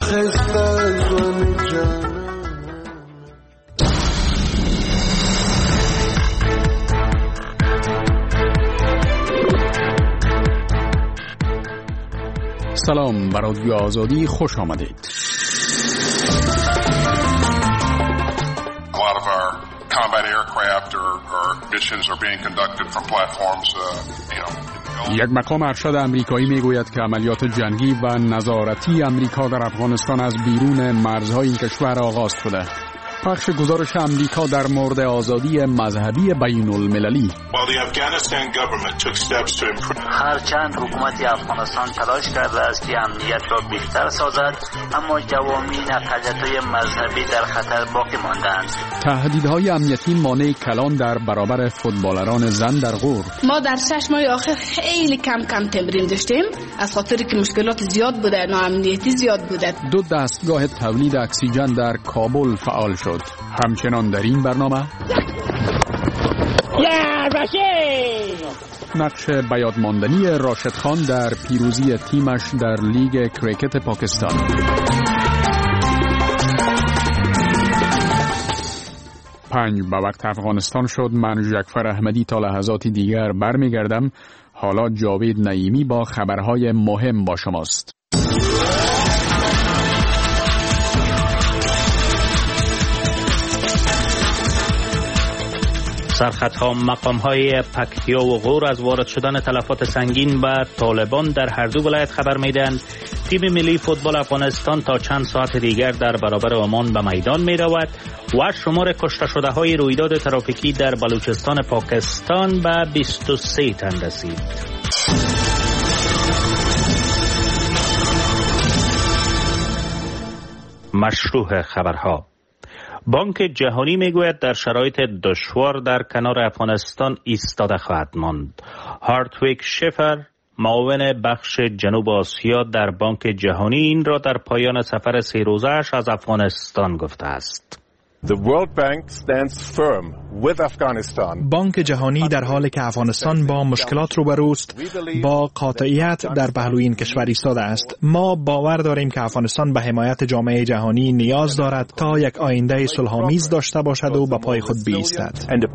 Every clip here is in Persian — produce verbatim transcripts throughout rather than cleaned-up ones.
سلام، بر رادیو آزادی خوش آمدید. یک مقام ارشد امریکایی میگوید که عملیات جنگی و نظارتی امریکا در افغانستان از بیرون مرزهای این کشور آغاز شده. پخش گزارش امریکا در مورد آزادی مذهبی بین المللی. هرچند حکومت افغانستان تلاش کرده است که امنیت را بهتر سازد، اما جوامع اقلیت‌های مذهبی در خطر باقی ماندند. تهدیدهای امنیتی مانع کلان در برابر فوتبالران زن در غور. ما در شش ماه آخر خیلی کم کم تمرین داشتیم، از خاطر که مشکلات زیاد بوده، ناامنیتی زیاد بوده. دو دستگاه تولید اکسیژن در کابل فعال شد. همچنان در این برنامه نقش بیاد ماندنی راشد خان در پیروزی تیمش در لیگ کریکت پاکستان. پنج به وقت افغانستان شد. من جعفر احمدی تا لحظاتی دیگر برمیگردم. حالا جاوید نعیمی با خبرهای مهم با شماست. سرخطها مقام‌های پکتیا و غور از وارد شدن تلفات سنگین به طالبان در هر دو ولایت خبر میدهند. تیم ملی فوتبال افغانستان تا چند ساعت دیگر در برابر عمان به میدان می رود و شمار کشته شده های رویداد ترافیکی در بلوچستان پاکستان به بیست و سه تن رسید. مشروع خبرها. بانک جهانی میگوید در شرایط دشوار در کنار افغانستان ایستاده خواهد ماند. هارتویک شفر، معاون بخش جنوب آسیا در بانک جهانی، این را در پایان سفر سه روزه‌اش از افغانستان گفته است. The World Bank stands firm with Afghanistan. بانک جهانی در حالی که افغانستان با مشکلات روبروست، با قاطعیت در پهلوی این کشور ایستاده است. ما باور داریم که افغانستان به حمایت جامعه جهانی نیاز دارد تا یک آینده صلح‌آمیز داشته باشد و به پای خود بایستد.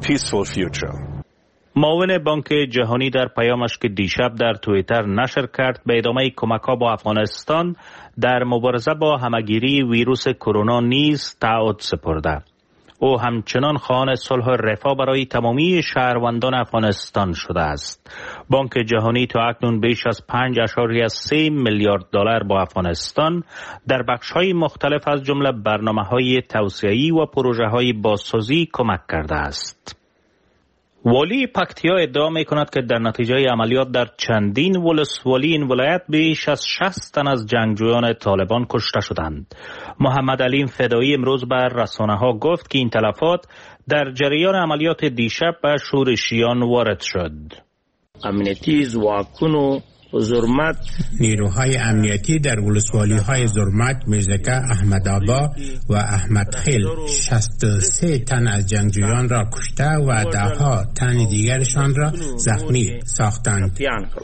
معاون بانک جهانی در پیامش که دیشب در توییتر نشر کرد به ادامه کمک‌ها با افغانستان در مبارزه با همه‌گیری ویروس کرونا نیز تعهد سپرده. او همچنان خواهان صلح و رفاه برای تمامی شهروندان افغانستان شده است. بانک جهانی تا اکنون بیش از پنج اشاریه سه میلیارد دلار با افغانستان در بخش‌های مختلف از جمله برنامه‌های توسعه‌ای و پروژه‌های بازسازی کمک کرده است. والی پکتیا ادعا می کند که در نتیجه عملیات در چندین ولسوالی این ولایت بیش از شصت تن از جنگجویان طالبان کشته شدند. محمد علیم فدایی امروز بر رسانه ها گفت که این تلفات در جریان عملیات دیشب به شورشیان وارد شد. امنیتی زواکون و زرمت نیروهای امنیتی در ولسوالی‌های زرمت، میرزکه، احمدآبا و احمدخیل شصت و سه تن از جنگجویان را کشته و دهها تن دیگرشان را زخمی ساختند.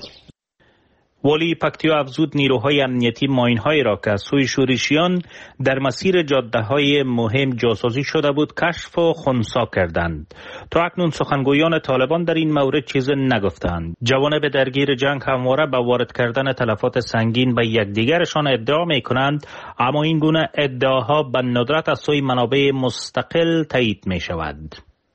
والی پکتیا افزود نیروهای امنیتی ماین‌هایی را که از سوی شورشیان در مسیر جاده‌های مهم جاسازی شده بود کشف و خنثی کردند. تا اکنون سخنگویان طالبان در این مورد چیزی نگفتند. جوانب درگیر جنگ همواره به وارد کردن تلفات سنگین به یکدیگرشان ادعا می‌کنند، اما این گونه ادعاها به ندرت از سوی منابع مستقل تایید می‌شود.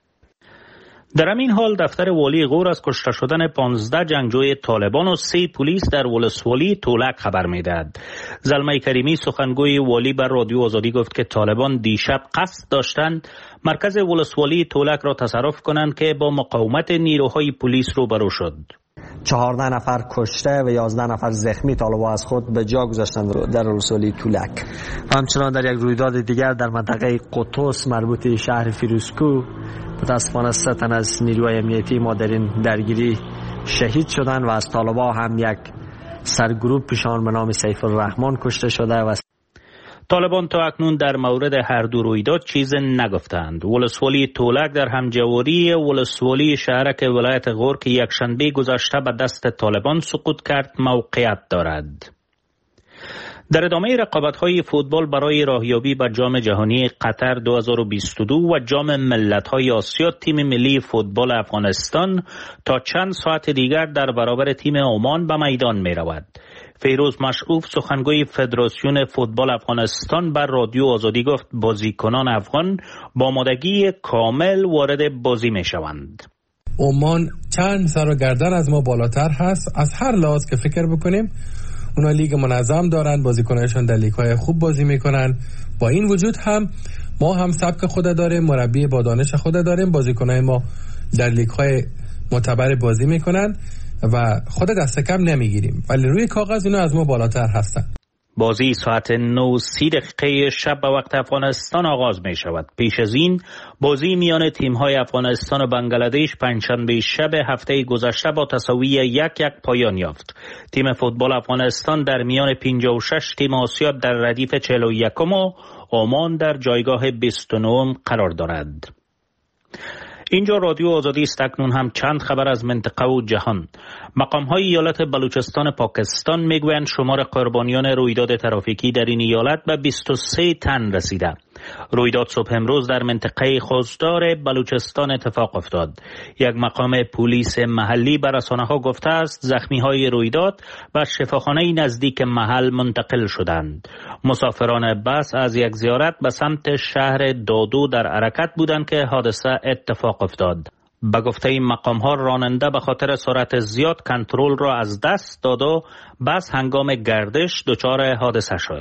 در همین حال دفتر والی غور از کشته شدن پانزده جنگجوی طالبان و سه پلیس در ولسوالی تولک خبر میدهد. زلمه کریمی سخنگوی والی بر رادیو آزادی گفت که طالبان دیشب قصد داشتند مرکز ولسوالی تولک را تصرف کنند که با مقاومت نیروهای پلیس روبرو شد. چهارده نفر کشته و یازده نفر زخمی طالبان از خود به جا گذاشتند در ولسوالی تولک. همچنان در یک رویداد دیگر در منطقه قطوس مربوط شهر فیروزکو متاسفانه سه تن از نیروهای امنیتی ما در این درگیری شهید شدند و از طالبان هم یک سرگروپشان به نام سیف الرحمن کشته شده و طالبان تا اکنون در مورد هر دو رویداد چیز نگفتند. ولسوالی تولک در همجواری ولسوالی شهرک ولایت غور که یک شنبه گذشته به دست طالبان سقوط کرد موقعیت دارد. در ادامه رقابت‌های فوتبال برای راهیابی به جام جهانی قطر دو هزار و بیست و دو و جام ملت‌های آسیا، تیم ملی فوتبال افغانستان تا چند ساعت دیگر در برابر تیم عمان به میدان می‌رود. فیروز مشعوف، سخنگوی فدراسیون فوتبال افغانستان، بر رادیو آزادی گفت بازیکنان افغان با آمادگی کامل وارد بازی می‌شوند. عمان چند سر و گردن از ما بالاتر هست از هر لحاظ که فکر بکنیم. اونا لیگ منظم دارن، بازیکنانشون در لیگ‌های خوب بازی میکنن. با این وجود هم ما هم سبک خود داریم، مربی با دانش خود داریم، بازیکنان ما در لیگ‌های معتبر بازی میکنن و خود دست کم نمیگیریم، ولی روی کاغذ اینا از ما بالاتر هستن. بازی ساعت نه و سی دقیقه شب به وقت افغانستان آغاز می شود. پیش از این بازی میان تیم های افغانستان و بنگلادش پنجشنبه شب هفته گذشته با تساوی یک یک پایان یافت. تیم فوتبال افغانستان در میان پنجاه و شش تیم آسیا در ردیف چهل و یک و عمان در جایگاه بیست و نه قرار دارد. اینجا رادیو آزادی است. اکنون هم چند خبر از منطقه و جهان. مقام‌های ایالت بلوچستان پاکستان میگویند شمار قربانیان رویداد ترافیکی در این ایالت به بیست و سه تن رسیده. رویداد صبح امروز در منطقه خوزدار بلوچستان اتفاق افتاد. یک مقام پلیس محلی به رسانه‌ها گفته است زخمی‌های رویداد به شفاخانه نزدیک محل منتقل شدند. مسافران بس از یک زیارت به سمت شهر دادو در حرکت بودند که حادثه اتفاق افتاد. به گفته این مقام ها راننده به خاطر سرعت زیاد کنترل را از دست داد و بس هنگام گردش دچار حادثه شد.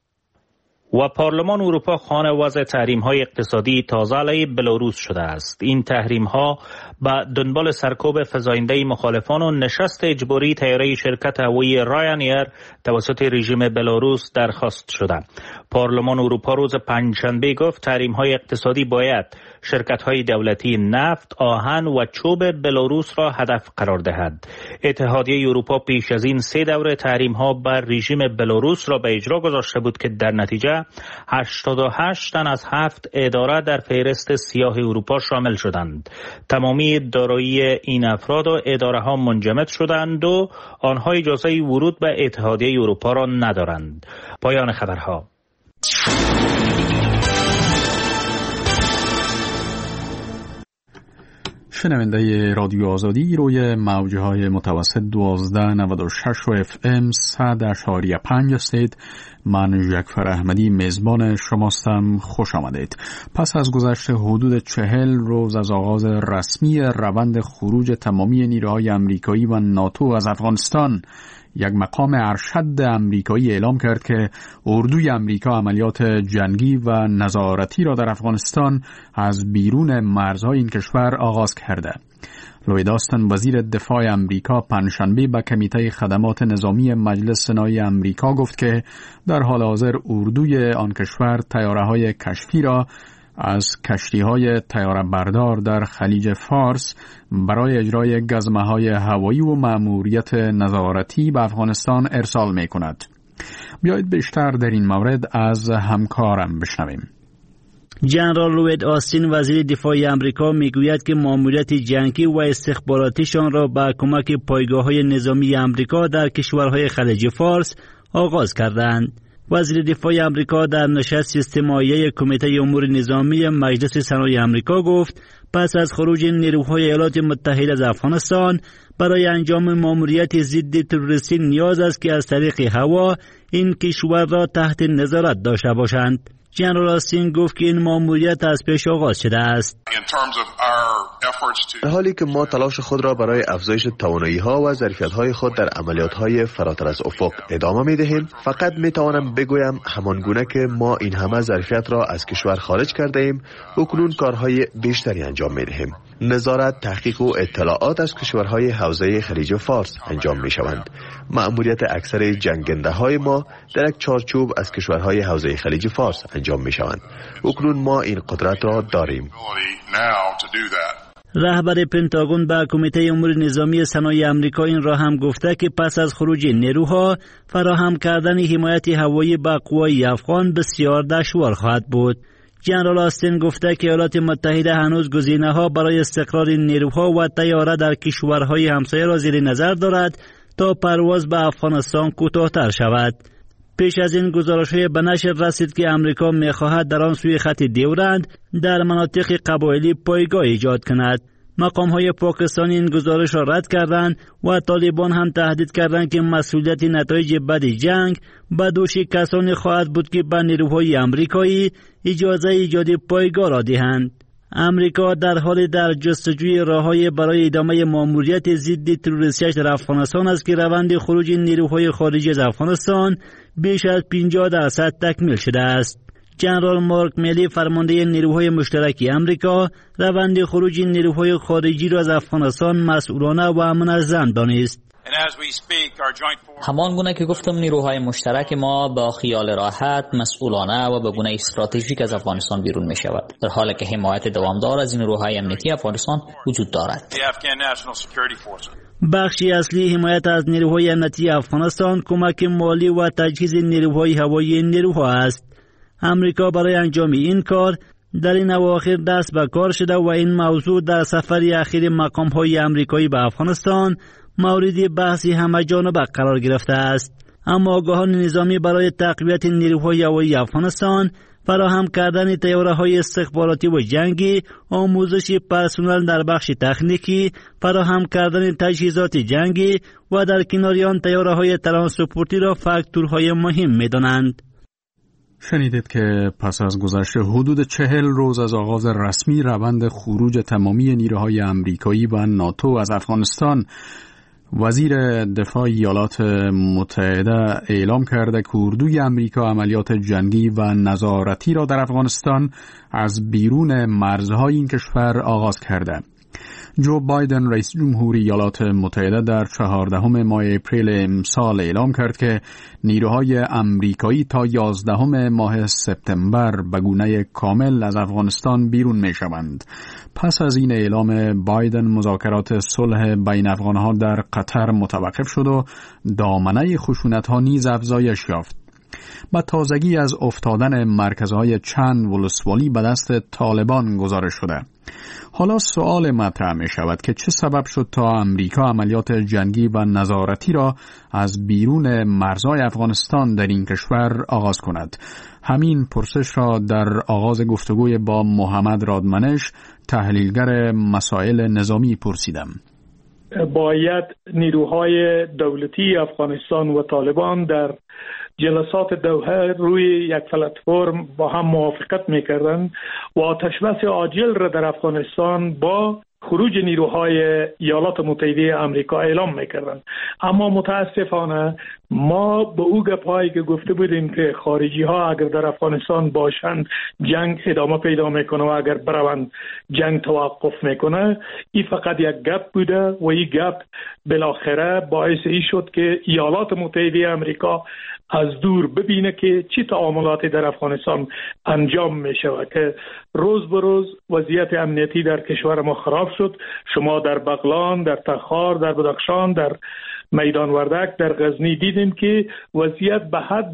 و پارلمان اروپا خانه وضع تحریم‌های اقتصادی تازه علیه بلاروس شده است. این تحریم‌ها به دنبال سرکوب فزاینده مخالفان و نشست اجباری طیاره شرکت هوایی راینایر توسط رژیم بلاروس درخواست شده. پارلمان اروپا روز پنجشنبه گفت تحریم‌های اقتصادی باید شرکت‌های دولتی نفت، آهن و چوب بلاروس را هدف قرار دهد. اتحادیه اروپا پیش از این سه دوره تحریم‌ها بر رژیم بلاروس را به اجرا گذاشته بود که در نتیجه هشتاد و هشت تن از هفت اداره در فهرست سیاه اروپا شامل شدند. تمامی دارایی این افراد و اداره ها منجمد شدند و آنها اجازه ورود به اتحادیه اروپا را ندارند. پایان خبرها. شنونده رادیو آزادی روی موجه های متوسط دوازده نود و شش و اف ام صد اشاری پنج هستید. من جعفر احمدی میزبان شماستم. خوش آمدید. پس از گذشت حدود چهل روز از آغاز رسمی روند خروج تمامی نیروهای امریکایی و ناتو از افغانستان، یک مقام ارشد امریکایی اعلام کرد که اردوی امریکا عملیات جنگی و نظارتی را در افغانستان از بیرون مرزهای این کشور آغاز کرده. لوید آستن وزیر دفاع امریکا پنجشنبه به کمیته خدمات نظامی مجلس سنای امریکا گفت که در حال حاضر اردوی آن کشور طیاره‌های کشفی را از کشتی‌های طیاره بردار در خلیج فارس برای اجرای گزمه‌های هوایی و مأموریت نظارتی به افغانستان ارسال می‌کند. بیایید بیشتر در این مورد از همکارم بشنویم. جنرال لوید آستین وزیر دفاع آمریکا میگوید که مأموریت جنگی و استخباراتیشان را با کمک پایگاه‌های نظامی آمریکا در کشورهای خلیج فارس آغاز کردند. وزیر دفاع آمریکا در نشست اجتماعی کمیته امور نظامی مجلس سنای آمریکا گفت پس از خروج نیروهای ایالات متحده از افغانستان برای انجام مأموریت ضد تروریستی نیاز است که از طریق هوا این کشور را تحت نظارت داشته باشند. جنرال آستین گفت که این مأموریت از پیش آغاز شده است. در حالی که ما تلاش خود را برای افزایش توانایی‌ها و ظرفیت‌های خود در عملیات‌های فراتر از افق ادامه می‌دهیم، فقط می‌توانم بگویم همانگونه که ما این همه ظرفیت را از کشور خارج کرده ایم، اکنون کارهای بیشتری انجام می‌دهیم. نظارت، تحقیق و اطلاعات از کشورهای حوزه خلیج فارس انجام می‌شوند. مأموریت اکثر جنگنده‌های ما در یک چارچوب از کشورهای حوزه خلیج فارس انجام می‌شوند. اکنون ما این قدرت را داریم. رهبر پنتاگون با کمیته امور نظامی سنای آمریکا این را هم گفته که پس از خروج نیروها فراهم کردن حمایت هوایی به قوای افغان بسیار دشوار خواهد بود. جنرال آستین گفته که ایالات متحده هنوز گزینه‌ها برای استقرار نیروها و طیاره در کشورهای همسایه را زیر نظر دارد تا پرواز به افغانستان کوتاه‌تر شود. پیش از این گزارش‌های به نشر رسید که امریکا می‌خواهد در آن سوی خط دیورند در مناطق قبایلی پایگاه ایجاد کند. مقام‌های پاکستانی این گزارش را رد کردند و طالبان هم تهدید کردند که مسئولیت نتایج بد جنگ به دوش کسانی خواهد بود که به نیروهای امریکایی اجازه ایجاد پایگاه را دهند. امریکا در حال در جستجوی راه‌های برای ادامه مأموریت ضد تروریستیش در افغانستان است که روند خروج نیروهای خارجی از افغانستان بیش از پنجاه درصد تکمیل شده است. جنرال مارک میلی فرمانده نیروهای مشترک امریکا روند خروج نیروهای خارجی را از افغانستان مسئولانه و منظم دانست. همان گونه که گفتم نیروهای مشترک ما با خیال راحت، مسئولانه و به گونه استراتژیک از افغانستان بیرون می شود، در حالی که حمایت دوامدار از نیروهای امنیتی افغانستان وجود دارد. بخشی اصلی حمایت از نیروهای امنیتی افغانستان کمک مالی و تجهیز نیروهای هوایی نیروها است. امریکا برای انجام این کار در این اواخر دست به کار شده و این موضوع در سفر اخیر مقام‌های امریکایی به افغانستان مورد بحثی همه‌جانبه قرار گرفته است. اما آگاهان نظامی برای تقویت نیروهای هوایی افغانستان، فراهم کردن طیاره‌های استخباراتی و جنگی، آموزش پرسنل در بخش تکنیکی، فراهم کردن تجهیزات جنگی و در کنار آن طیاره‌های ترانسپورتی را فاکتورهای مهم می‌دانند. شنیدید که پس از گذشت حدود چهل روز از آغاز رسمی روند خروج تمامی نیروهای امریکایی و ناتو از افغانستان، وزیر دفاع ایالات متحده اعلام کرده که اردوی امریکا عملیات جنگی و نظارتی را در افغانستان از بیرون مرزهای این کشور آغاز کرده. جو بایدن رئیس جمهور ایالات متحده در چهاردهم ماه اپریل امسال اعلام کرد که نیروهای امریکایی تا یازدهم ماه سپتامبر به گونه کامل از افغانستان بیرون می شوند. پس از این اعلام بایدن مذاکرات صلح بین افغانها در قطر متوقف شد و دامنه خشونت‌ها نیز افزایش یافت. با تازگی از افتادن مرکزهای چند ولسوالی به دست طالبان گزارش شده. حالا سوال مطرح می شود که چه سبب شد تا امریکا عملیات جنگی و نظارتی را از بیرون مرزهای افغانستان در این کشور آغاز کند. همین پرسش را در آغاز گفتگوی با محمد رادمنش، تحلیلگر مسائل نظامی، پرسیدم. باید نیروهای دولتی افغانستان و طالبان در جلسات دوحه روی یک پلتفرم با هم موافقت میکردند و آتشبس عاجل را در افغانستان با خروج نیروهای ایالات متحده آمریکا اعلام میکردند. اما متاسفانه ما به او گپایی که گفته بودیم که خارجی ها اگر در افغانستان باشند جنگ ادامه پیدا میکنه و اگر بروند جنگ توقف میکنه، این فقط یک گپ بوده و این گپ بالاخره باعث ای شد که ایالات متحده آمریکا از دور ببینه که چی تعاملاتی در افغانستان انجام می شود که روز به روز وضعیت امنیتی در کشور ما خراب شد. شما در بغلان، در تخار، در بدخشان، در میدان وردک، در غزنی دیدیم که وضعیت به حد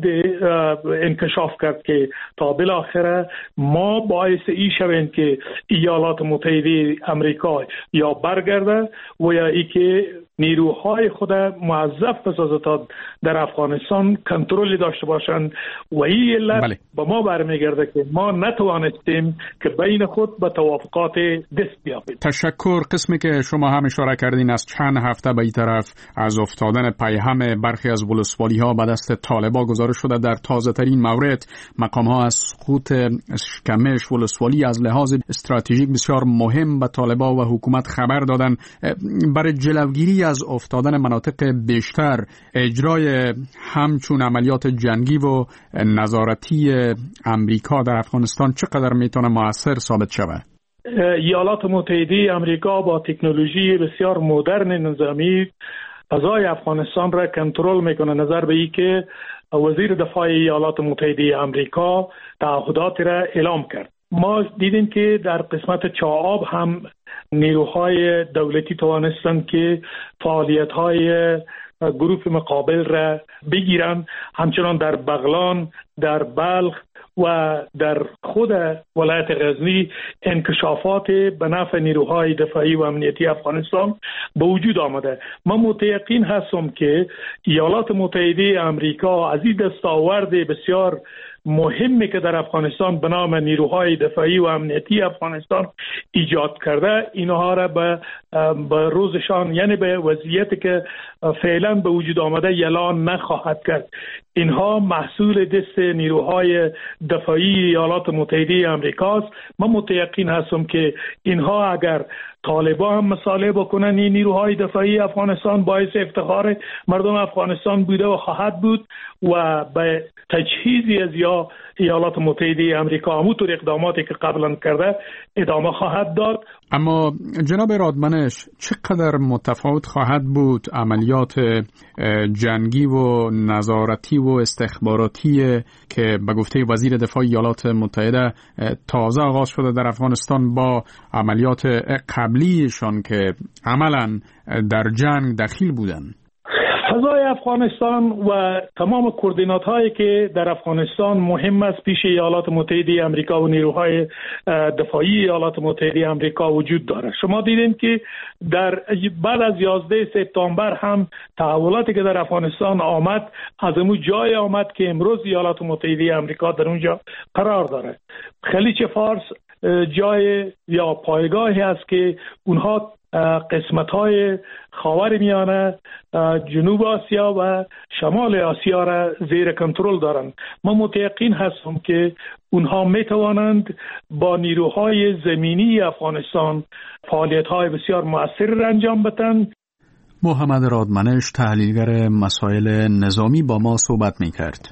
انکشاف کرد که تا بالاخره ما باعث ای شویم که ایالات متحده آمریکا یا برگرده و یا ای که نیروهای خود موظف بسازه تا در افغانستان کنترل داشته باشند و این علت بله. به ما برمیگرده که ما نتوانستیم که بین خود به توافقات دست بیابیم. تشکر. قسمی که شما هم اشاره کردین از چند هفته به این طرف از افتادن پیهم برخی از ولسوالی ها به دست طالبا گزارش شده. در تازه ترین مورد مقام ها از سقوط شکمش ولسوالی از لحاظ استراتژیک بسیار مهم به طالبا و حکومت خبر دادن. برای جلوگیری از افتادن مناطق بیشتر، اجرای همچون عملیات جنگی و نظارتی امریکا در افغانستان چقدر میتونه مؤثر ثابت شود؟ ایالات متحده آمریکا با تکنولوژی بسیار مدرن نظامی فضای افغانستان را کنترل میکنه. نظر به این که وزیر دفاع ایالات متحده آمریکا تعهدات را اعلام کرد. ما دیدیم که در قسمت چاآب هم نیروهای دولتی توانستند که فعالیت‌های گروه مقابل را بگیرند. همچنان در بغلان، در بلخ و در خود ولایت غزنی انکشافات به نفع نیروهای دفاعی و امنیتی افغانستان به وجود آمده. من متیقن هستم که ایالات متحده آمریکا از این دستاورد بسیار مهمی که در افغانستان به نام نیروهای دفاعی و امنیتی افغانستان ایجاد کرده، اینها را به به روزشان، یعنی به وضعیتی که فعلا به وجود آمده اعلان نخواهد کرد. اینها محصول دست نیروهای دفاعی ایالات متحده آمریکاست. من متیقن هستم که اینها اگر طالبان هم مصالحه بکنن، این نیروهای دفاعی افغانستان باعث افتخار مردم افغانستان بوده و خواهد بود و به تجهیزی از یا ایالات متحده آمریکا همونطور اقداماتی که قبلا کرده ادامه خواهد داد. اما جناب رادمنش، چقدر متفاوت خواهد بود عملیات جنگی و نظارتی و استخباراتی که به گفته وزیر دفاع ایالات متحده تازه آغاز شده در افغانستان با عملیات قبلیشان که عملاً در جنگ دخیل بودند؟ فضای افغانستان و تمام کوردینات هایی که در افغانستان مهم است پیش ایالات متحده آمریکا و نیروهای دفاعی ایالات متحده آمریکا وجود داره. شما دیدین که در بعد از یازده سپتامبر هم تحولاتی که در افغانستان آمد از اون جای آمد که امروز ایالات متحده آمریکا در اونجا قرار داره. خلیج فارس جای یا پایگاهی است که اونها قسمت‌های خاورمیانه، جنوب آسیا و شمال آسیا را زیر کنترل دارند. من متیقن هستم که اونها میتوانند با نیروهای زمینی افغانستان فعالیت‌های بسیار مؤثر را انجام بدهند. محمد رادمنش، تحلیلگر مسائل نظامی، با ما صحبت می‌کرد.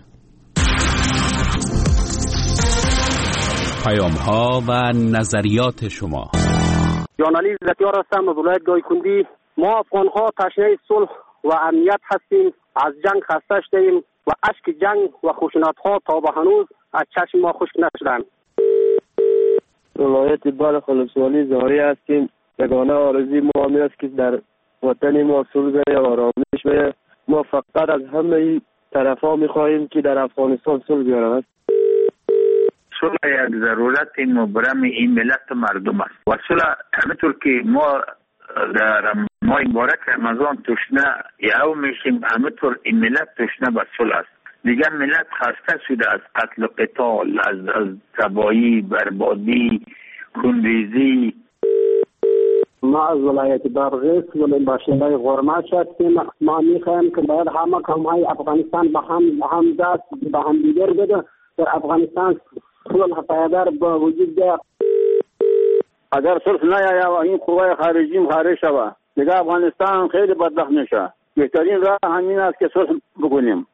پیام‌ها و نظریات شما. جانالیز زکیار هستم از ولایت گایکندی. ما افغان‌ها تشنه صلح و امنیت هستیم. از جنگ خسته شدیم و اشک جنگ و خشونت‌ها تا به هنوز از چشم ما خشک نشدند. ولایت بلخ ولسوالی زاری هستیم. یگانه آرزوی ما همین است که در وطن ما صلح و آرامش و ما فقط از همه طرف‌ها می‌خواهیم که در افغانستان صلح بیارند. صلح یک ضرورت مبرم این ملت مردم است و صلح همینطور که ما در ماه مبارک رمضان تشنه یهو میشیم، همینطور این ملت تشنه به صلح است. دیگر ملت خسته شده از قتل و قتال، از از تباهی، بربادی، خونریزی. ما از ولایت بادغیس ولی باشنده‌ی غرماش هستیم. ما میخواهیم که باید همه قوم‌های افغانستان به هم هم دست به هم دیگر بده در افغانستان صلح پایدار با وجود دارد. اگر صلح نیاید و این قوای خارجی خارج شود دیگه افغانستان خیلی بدبخت میشه. بهترین راه همین است که صلح بکنیم.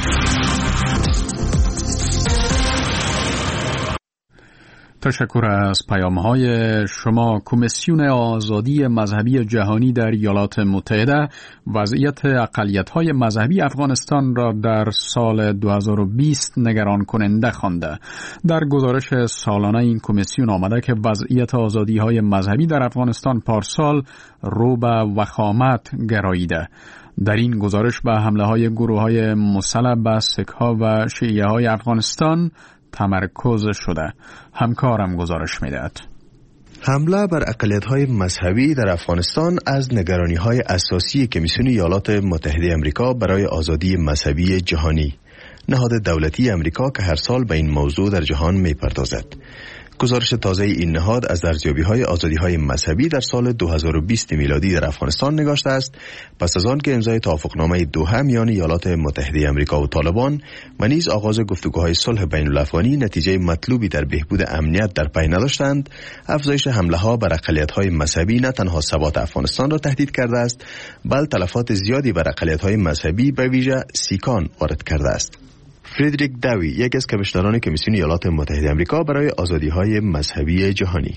تشکر از پیام‌های شما. کمیسیون آزادی مذهبی جهانی در ایالات متحده وضعیت اقلیت‌های مذهبی افغانستان را در سال دو هزار و بیست نگران کننده خوانده. در گزارش سالانه این کمیسیون آمده که وضعیت آزادی‌های مذهبی در افغانستان پارسال رو به وخامت گراییده. در این گزارش به حمله‌های گروه‌های مسلح به سیک‌ها و شیعه‌های افغانستان تمرکز شده. همکارم گزارش میدهد. حمله بر اقلیت‌های مذهبی در افغانستان از نگرانی‌های اساسی کمیسیون ایالات متحده آمریکا برای آزادی مذهبی جهانی، نهاد دولتی آمریکا که هر سال به این موضوع در جهان می‌پردازد. گزارش تازه این نهاد از ارزیابی‌های آزادی‌های مذهبی در سال دو هزار و بیست میلادی در افغانستان نگاشته است، پس از آن که امضای توافقنامه دوحه میان ایالات متحده آمریکا و طالبان و نیز آغاز گفتگوهای صلح بین الافغانی نتیجه مطلوبی در بهبود امنیت در پی نداشتند، افزایش حمله‌ها بر اقلیت‌های مذهبی نه تنها ثبات افغانستان را تهدید کرده است، بل تلفات زیادی بر اقلیت‌های مذهبی به ویژه سیکان وارد کرده است. فریدریک داوی، یکی از کمیشنران کمیسیون ایالات متحده آمریکا برای آزادی‌های مذهبی جهانی: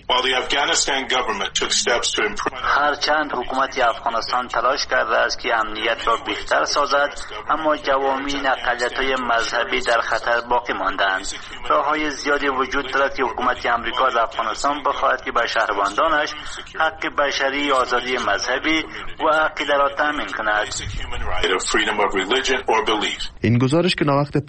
هرچند حکومت افغانستان تلاش کرده است که امنیت را بهتر سازد، اما جوامع اقلیت‌های مذهبی در خطر باقی مانده‌اند. راه‌های زیادی وجود دارد که حکومت آمریکا از افغانستان بخواهد که به شهروندانش حق بشری، آزادی مذهبی و عقیده را تامین کند. این گزارش که ناوقت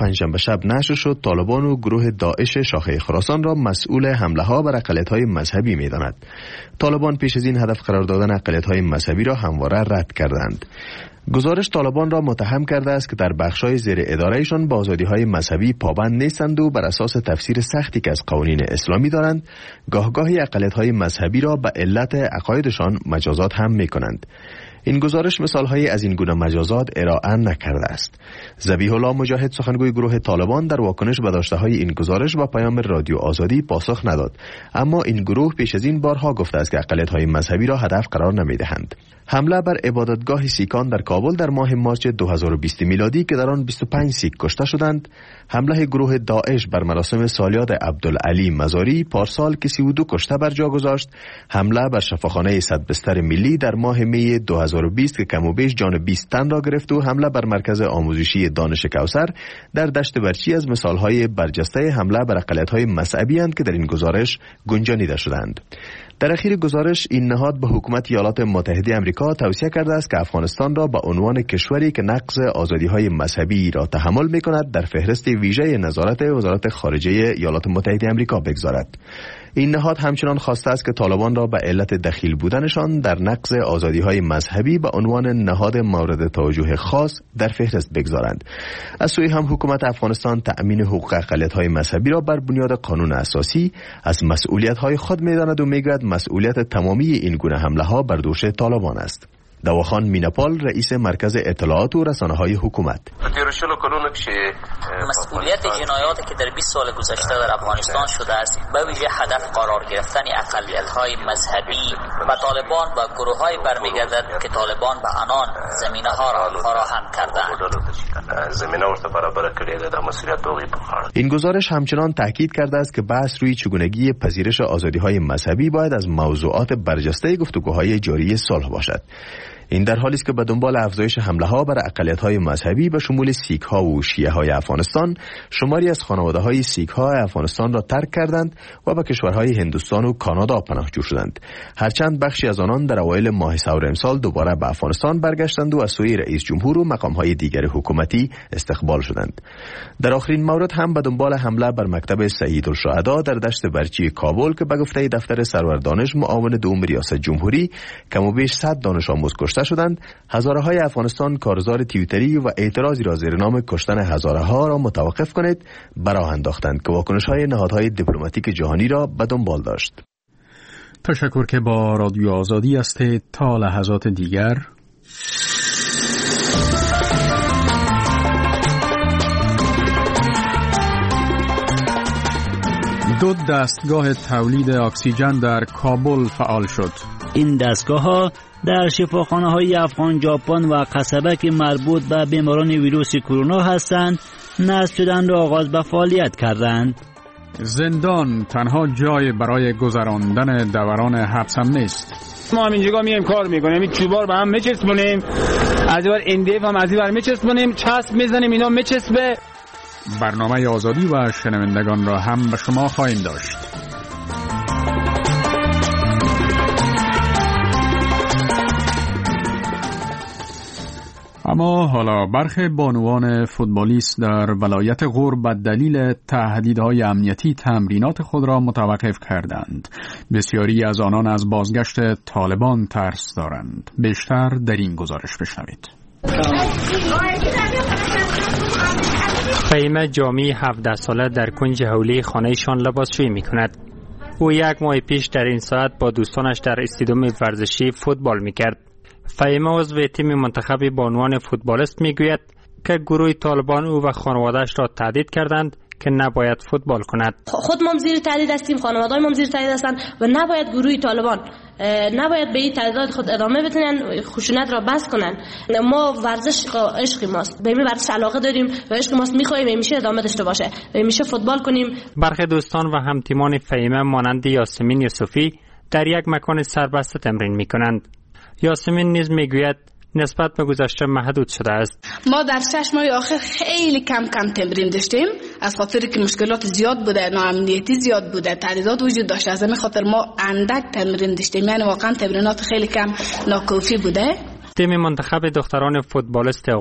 پنجشنبه شب نشر شد طالبان و گروه داعش شاخه خراسان را مسئول حمله ها بر اقلیت‌های مذهبی می‌داند. طالبان پیش از این هدف قرار دادن اقلیت‌های مذهبی را همواره رد کردند. گزارش طالبان را متهم کرده است که در بخش‌های زیر ادارهشان به آزادی‌های مذهبی پابند نیستند و بر اساس تفسیر سختی که از قوانین اسلامی دارند، گاهگاهی اقلیت‌های مذهبی را به علت عقایدشان مجازات هم می‌کنند. این گزارش مثالهایی از این گونه مجازات ارائه نکرده است. ذبیح الله مجاهد سخنگوی گروه طالبان در واکنش به داشته‌های این گزارش با پیام رادیو آزادی پاسخ نداد، اما این گروه پیش از این بارها گفته است که اقلیت‌های مذهبی را هدف قرار نمی‌دهند. حمله بر عبادتگاه سیکان در کابل در ماه مارچ دو هزار و بیست میلادی که در آن بیست و پنج سیک کشته شدند، حمله گروه داعش بر مراسم سالیاد عبدالعلی مزاری پارسال که سی و دو کشته بر جا گذاشت، حمله بر شفاخانه صد بستر ملی در ماه می دو هزار و بیست که کم و بیش جان بیست تن را گرفت و حمله بر مرکز آموزشی دانش کوثر در دشت برچی از مثالهای برجسته حمله بر اقلیت‌های مذهبی اند که در این گزارش گنجانیده شدند. در اخیر گزارش این نهاد به حکومت ایالات متحده آمریکا توصیه کرده است که افغانستان را به عنوان کشوری که نقض آزادی‌های مذهبی را تحمل می‌کند در فهرست ویژه نظارت وزارت خارجه ایالات متحده آمریکا بگذارد. این نهاد همچنان خواسته است که طالبان را به علت دخیل بودنشان در نقض آزادی‌های مذهبی به عنوان نهاد مورد توجه خاص در فهرست بگذارند. از سوی هم حکومت افغانستان تأمین حقوق اقلیت‌های مذهبی را بر بنیاد قانون اساسی از مسئولیت‌های خود می‌داند و می‌گوید مسئولیت تمامی این گونه حمله‌ها بر دوش طالبان است. دواخان میناپال رئیس مرکز اطلاعات و رسانه‌های حکومت: مسئولیت جنایاتی که در بیست سال گذشته در افغانستان شده است به ویژه هدف قرار گرفتن اقلیت‌های مذهبی و طالبان و گروه‌های برمیگردد که طالبان به آنان زمینه‌ها را فراهم کردند. این گزارش همچنان تاکید کرده است که بحث روی چگونگی پذیرش آزادی‌های مذهبی باید از موضوعات برجسته گفتگوهای جاری صلح باشد. این در حالی است که به دنبال افزایش حمله‌ها بر اقلیت‌های مذهبی به شمول سیک‌ها و شیعه‌های افغانستان، شماری از خانواده‌های سیک‌ها افغانستان را ترک کردند و به کشورهای هندوستان و کانادا پناهجو شدند. هرچند بخشی از آنان در اوایل ماه سور امسال دوباره به افغانستان برگشتند و از سوی رئیس جمهور و مقام‌های دیگر حکومتی استقبال شدند. در آخرین مورد هم به دنبال حمله بر مکتب سیدالشهدا در دشت برچی کابل که به گفته دفتر سرور دانش معاون دوم ریاست جمهوری کم و بیش صد دانش آموز کشته شدند، هزاره های افغانستان کارزار توییتری و اعتراضی را زیر نام کشتن هزاره ها را متوقف کنید براه انداختند که واکنش های نهادهای دیپلماتیک جهانی را به دنبال داشت. تشکر که با رادیو آزادی هستید. تا لحظات دیگر. دو دستگاه تولید اکسیژن در کابل فعال شد. این دستگاه ها در شفاخانه های افغان، ژاپن و قصبه که مربوط به بیماران ویروس کرونا هستند نصب شدند و آغاز به فعالیت کردند. زندان تنها جای برای گذراندن دوران حبس هم نیست. ما هم اینجا میایم کار میکنیم، این چوبار به هم میچسبونیم، از این ور اندیف هم از این ور میچسبونیم، چسب میزنیم اینا میچسبه. برنامه آزادی و شنوندگان را هم به شما خواهیم داشت. اما حالا برخی بانوان فوتبالیست در ولایت غور به دلیل تهدیدهای امنیتی تمرینات خود را متوقف کردند. بسیاری از آنان از بازگشت طالبان ترس دارند. بیشتر در این گزارش بشنوید. فهیم جامی هفده ساله در کنج حولی خانهشان لباسشویی می کند. او یک ماه پیش در این ساعت با دوستانش در استادیوم ورزشی فوتبال می کرد. فهیم عضو تیم منتخب بانوان فوتبالیست می گوید که گروه طالبان او و خانواده‌اش را تهدید کردند که نباید فوتبال کند. خود ما زیر تهدید هستیم، خانواده‌های ما زیر تهدید هستند و نباید گروه طالبان نباید به این تهدیدات خود ادامه بدن، خشونت را بس کنن. ما ورزش عشق ماست، به این ورزش علاقه داریم و عشق ماست، می‌خوایم همیشه ادامه داشته باشه و همیشه فوتبال کنیم. برخی دوستان و همتیمان فهیمه مانند یاسمین یوسفی در یک مکان سربسته تمرین می‌کنند. یاسمین نیز میگوید نسبت به گذشته محدود شده است. ما در شش ماه آخر خیلی کم کم تمرین داشتیم، از خاطر که مشکلات زیاد بوده، ناامنیتی زیاد بوده، تهدیدات وجود داشته، از همین خاطر ما اندک تمرین داشتیم، یعنی واقعا تمرینات خیلی کم ناکافی بوده. تیم منتخب دختران فوتبالیست غور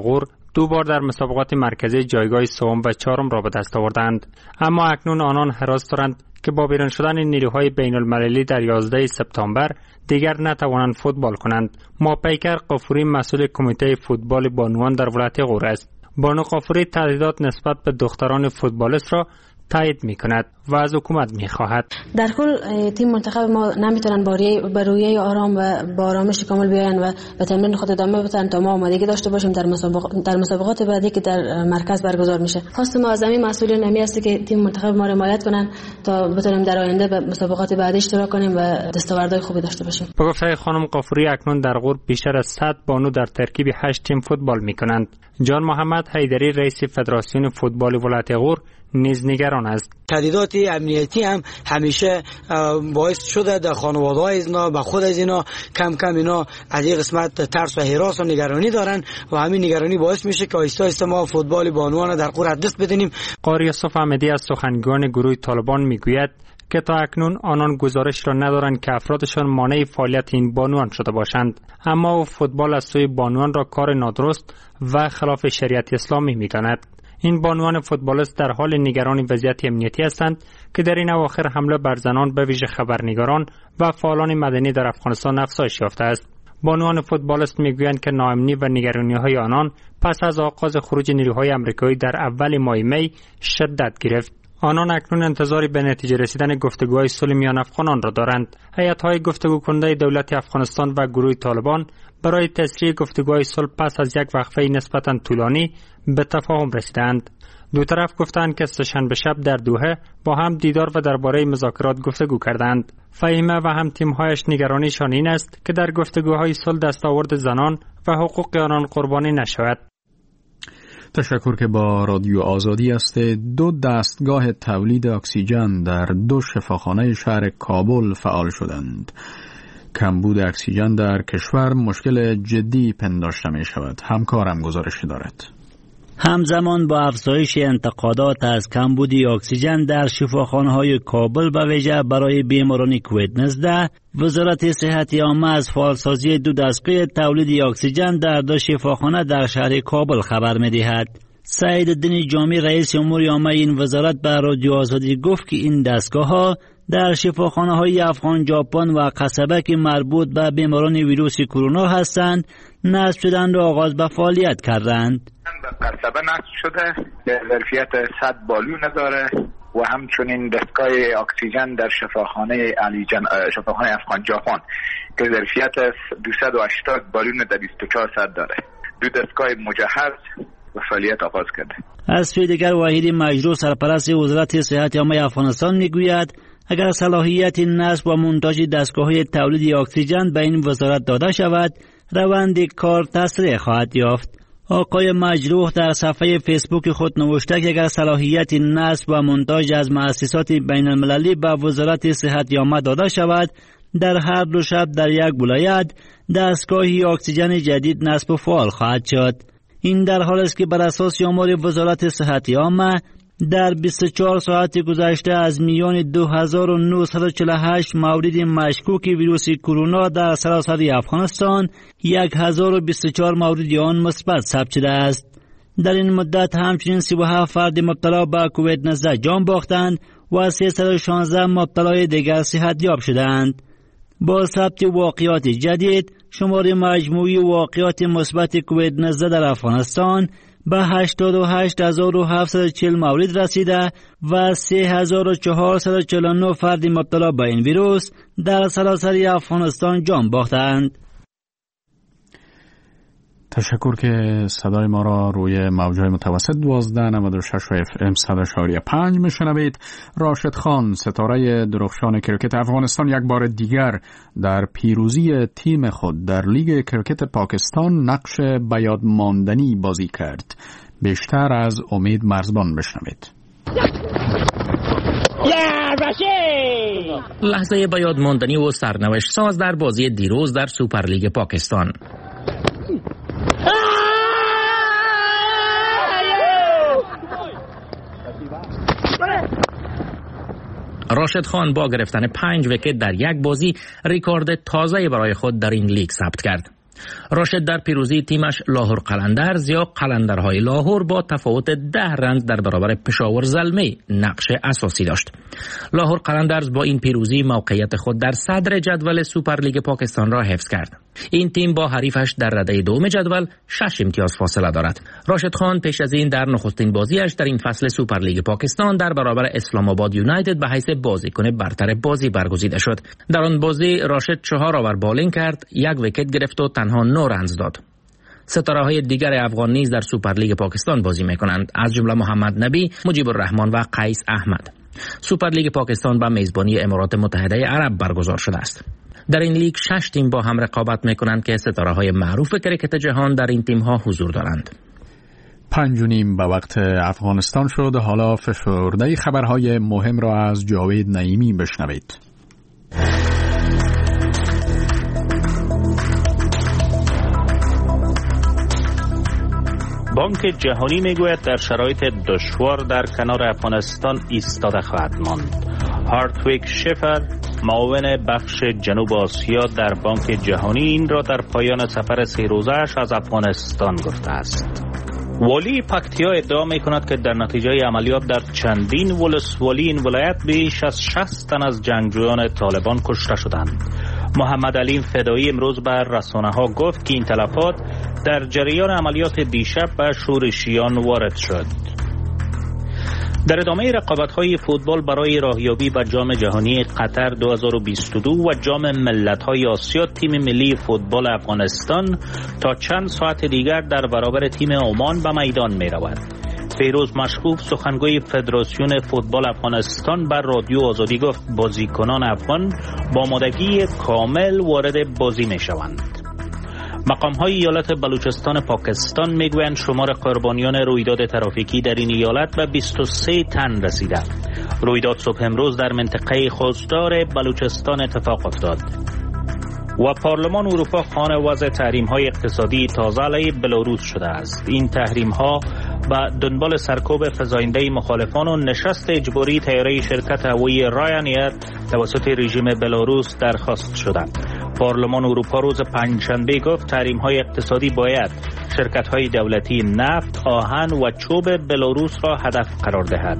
دو بار در مسابقات مرکزی جایگاه سوم و چهارم را به دست آوردند، اما اکنون آنان حراس دارند که با بیرون شدن نیروهای بین المللی در یازده سپتامبر دیگر نتوانند فوتبال کنند. ماپیکر قفوری مسئول کمیته فوتبال بانوان در ولایت غور است. بانو قفوری تهدیدات نسبت به دختران فوتبالیست را تایید می کند و از حکومت می خواهد. در کل تیم منتخب ما نمیتونن بر رویه آرام و با آرامش کامل بیاین و به تمرین خود ادامه بدن تا ما آمادگی داشته باشیم در مسابقات در مسابقات بعدی که در مرکز برگزار میشه. خواست ما از همین مسئولین همی است که تیم منتخب ما رو حمایت کنن تا بتونیم در آینده به مسابقات بعدی اشتراک کنیم و دستاوردهای خوبی داشته باشیم. به گفته خانم قفوری اکنون در غور بیشتر از صد بانو در ترکیب هشت تیم فوتبال میکنند. جان محمد حیدری رئیس فدراسیون فوتبال ولایت غور نیز نگران است. تهدیدات امنیتی هم همیشه باعث شده در خانواده‌های اینا به خود از اینا کم کم اینا از این قسمت ترس و هراس و نگرانی دارن و همین نگرانی باعث میشه که آهسته آهسته ما فوتبال بانوان در غور دست بدیم. قاری یوسف احمدی از سخنگویان گروه طالبان میگوید که تا اکنون آنان گزارش را ندارند که افرادشان مانع فعالیت این بانوان شده باشند، اما فوتبال از سوی بانوان را کار نادرست و خلاف شریعت اسلامی می‌داند. این بانوان فوتبالیست در حال نگرانی وضعیت امنیتی هستند که در این اواخر حمله بر زنان به ویژه خبرنگاران و فعالان مدنی در افغانستان افزایش یافته است. بانوان فوتبالیست میگویند که ناامنی و نگرانی‌های آنان پس از آغاز خروج نیروهای آمریکایی در اول ماه می شدت گرفت. آنان اکنون انتظاری به نتیجه رسیدن گفتگوهای صلح میان افغانان را دارند. هیئت‌های گفتگو کننده دولت افغانستان و گروه طالبان برای تسریع گفتگوهای صلح پس از یک وقفه نسبتاً طولانی به تفاهم رسیدند. دو طرف گفتند که سه‌شنبه شب در دوحه با هم دیدار و درباره مذاکرات گفتگو کردند. فهیمه و هم تیم‌هایش نگرانیشان این است که در گفتگوهای صلح دستاورد زنان و حقوق آنان قربانی نشود. تشکر که با رادیو آزادی است. دو دستگاه تولید اکسیژن در دو شفاخانه شهر کابل فعال شدند. کمبود اکسیژن در کشور مشکل جدی پنداشته می شود. همکارم گزارش دارد. همزمان با افزایش انتقادات از کمبود اکسیژن در شفاخانه‌های کابل به ویژه برای بیماران کووید نوزده، وزارت صحت عامه از فعالسازی دو دستگاه تولید اکسیژن در دو شفاخانه در شهر کابل خبر می‌دهد. سعید الدین جامی رئیس امور عامه این وزارت به رادیو آزادی گفت که این دستگاه‌ها در شفاخانه‌های افغان ژاپن و قصبه که مربوط به بیماران ویروس کرونا هستند نصب شدند و آغاز به فعالیت کردند. به قصبه نصب شده، به ظرفیت صد بالون داره و همچنین دستگاه اکسیژن در شفاخانه علی جن... شفاخانه افغان ژاپن که ظرفیت دویست و هشتاد بالون در بیست و چهار ساعت داره. دو دستگاه مجهز و فعالیت آغاز کرده. از سوی دیگر وحید مجروح سرپرست وزارت صحت عامه افغانستان میگوید اگر صلاحیت نصب و مونتاژ دستگاه‌های تولید اکسیژن به این وزارت داده شود، روند کار تسریع خواهد یافت. آقای مجروح در صفحه فیسبوک خود نوشته که اگر صلاحیت نصب و مونتاژ از مؤسسات بین المللی به وزارت صحت عامه داده شود، در هر دو شب در یک ولایت دستگاهی اکسیژن جدید نصب و فعال خواهد شد. این در حالی است که بر اساس آمار وزارت صحت عامه در بیست و چهار ساعت گذشته از میان دو هزار و نهصد و چهل و هشت مورد مشکوک ویروس کرونا در سراسر افغانستان یک هزار و بیست و چهار مورد آن مثبت ثبت شده است. در این مدت همچنین سی و هفت فرد مبتلا به کووید نوزده جان باختند و سیصد و شانزده مبتلای دیگر صحتیاب شدند. با ثبت واقعات جدید، شمار مجموعی واقعات مثبت کووید نوزده در افغانستان به هشتاد و هشت هزار و هفتصد و چهل مورد رسیده و سه هزار و چهارصد و چهل و نه فرد مبتلا به این ویروس در سراسر افغانستان جان باختند. تشکر که صدای ما را روی موجهای متوسط دوازده نود و شش و اف ام صد و پنج میشنوید. راشد خان ستاره درخشان کرکت افغانستان یک بار دیگر در پیروزی تیم خود در لیگ کرکت پاکستان نقش به یاد ماندنی بازی کرد. بیشتر از امید مرزبان بشنوید. لحظه به یاد ماندنی و سرنوشت ساز در بازی دیروز در سوپرلیگ پاکستان. راشد خان با گرفتن پنج ویکت در یک بازی ریکورد تازه برای خود در این لیگ ثبت کرد. راشد در پیروزی تیمش لاهور قلندرز یا قلندرهای لاهور با تفاوت ده رنز در برابر پشاور زلمی نقش اساسی داشت. لاهور قلندرز با این پیروزی موقعیت خود در صدر جدول سوپرلیگ پاکستان را حفظ کرد. این تیم با حریفش در رده دوم جدول شش امتیاز فاصله دارد. راشد خان پیش از این در نخستین بازیش در این فصل سوپرلیگ پاکستان در برابر اسلام آباد یونایتد به حیث بازیکن برتر بازی برگزیده شد. در آن بازی راشد چهار اوور بالینگ کرد، یک ویکت گرفت و تنها نه رنز داد. ستاره‌های دیگر افغان نیز در سوپرلیگ پاکستان بازی می‌کنند، از جمله محمد نبی، مجیب الرحمن و قیس احمد. سوپرلیگ پاکستان به میزبانی امارات متحده عرب برگزار شده است. در این لیگ شش تیم با هم رقابت می‌کنند که ستاره‌های معروف کرکت جهان در این تیم‌ها حضور دارند. پنج و نیم به وقت افغانستان شد. حالا فشرده خبرهای مهم را از جاوید نعیمی بشنوید. بانک جهانی میگوید در شرایط دشوار در کنار افغانستان ایستاده خواهد ماند. هارتویگ شفر، معاون بخش جنوب آسیا در بانک جهانی، این را در پایان سفر سه روزه‌اش از افغانستان گفته است. والی پکتیا ادعا می کند که در نتیجه عملیات در چندین ولسوالی این ولایت بیش از شصت تن از جنگجویان طالبان کشته شدند. محمد علیم فدایی امروز بر رسانه ها گفت که این تلفات در جریان عملیات دیشب به شورشیان وارد شد. در ادامه رقابت‌های فوتبال برای راهیابی به جام جهانی قطر دو هزار و بیست و دو و جام ملت‌های آسیا، تیم ملی فوتبال افغانستان تا چند ساعت دیگر در برابر تیم عمان به میدان می‌رود. فیروز مشکوف، سخنگوی فدراسیون فوتبال افغانستان، بر رادیو آزادی گفت بازیکنان افغان با آمادگی کامل وارد بازی می‌شوند. مقام‌های ایالت بلوچستان پاکستان میگویند شمار قربانیان رویداد ترافیکی در این ایالت به بیست و سه تن رسیده. رویداد صبح امروز در منطقه خوزدار بلوچستان اتفاق افتاد. و پارلمان اروپا خانه وضع تحریم‌های اقتصادی تازه علیه بلاروس شده است. این تحریم‌ها به دنبال سرکوب فزاینده مخالفان و نشست اجباری طیاره شرکت هوایی راینایر توسط رژیم بلاروس درخواست شده. پارلمان اروپا روز پنجشنبه گفت تحریم‌های اقتصادی باید شرکت‌های دولتی نفت، آهن و چوب بلاروس را هدف قرار دهد.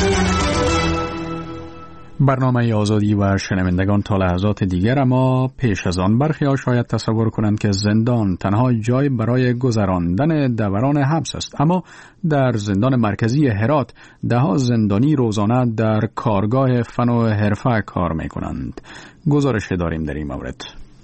برنامه آزادی و شنوندگان تا لحظات دیگر، اما پیش از آن برخی ها شاید تصور کنند که زندان تنها جای برای گذراندن دوران حبس است، اما در زندان مرکزی هرات ده ها زندانی روزانه در کارگاه فن و حرفه کار می کنند. گزارش داریم در این مورد.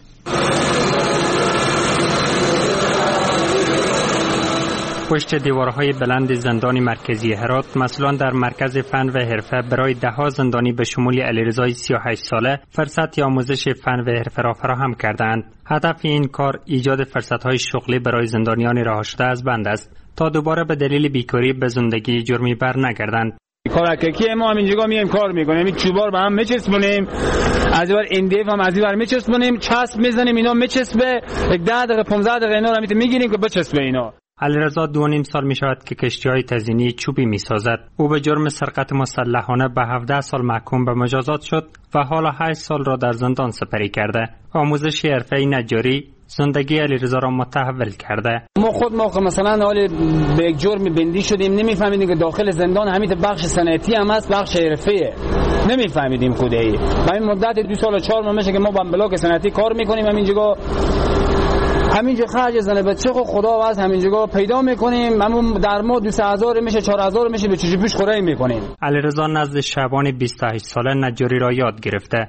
پشت دیوارهای بلند زندان مرکزی هرات، مثلا در مرکز فن و حرفه، برای ده ها زندانی به شمول علیرضای سی و هشت ساله فرصت آموزش فن و حرفه را فراهم کردند. هدف این کار ایجاد فرصت‌های شغلی برای زندانیان رها شده از بند است تا دوباره به دلیل بیکاری به زندگی جرمی بر نگردند. کارککی ما همینجا میایم کار میکنیم، این چوبار به هم میچسبونیم، از اینور اندیف هم از اینور میچسبونیم، چسب میزنیم، اینا میچسبه، یک ده دقیقه پانزده دقیقه اینا رو میگیریم که بچسبه اینا. علیرضا دو نیم سال می شود که کشتی‌های تزیینی چوبی می سازد. او به جرم سرقت مسلحانه به هفده سال محکوم به مجازات شد و حالا هشت سال را در زندان سپری کرده. آموزش حرفه‌ای نجاری زندگی علیرضا را متحول کرده. ما خود موقع مثلا حالی به یک جرم بندی شدیم، نمیفهمیدیم که داخل زندان همین بخش صنعتی هم هست، بخش حرفه‌ای. نمیفهمیدیم خودی. با این مدت دو سال و چهار ماه میشه که ما با بلاک صنعتی کار میکنیم، همینجا همینجا خرج زن بچه خود خدا از همینجا پیدا میکنیم، همون در ما دو سه هزار میشه، چهار هزار میشه، به چجوری پیش خوری میکنیم. علیرضا نزد شعبان بیست و هشت ساله نجاری را یاد گرفته.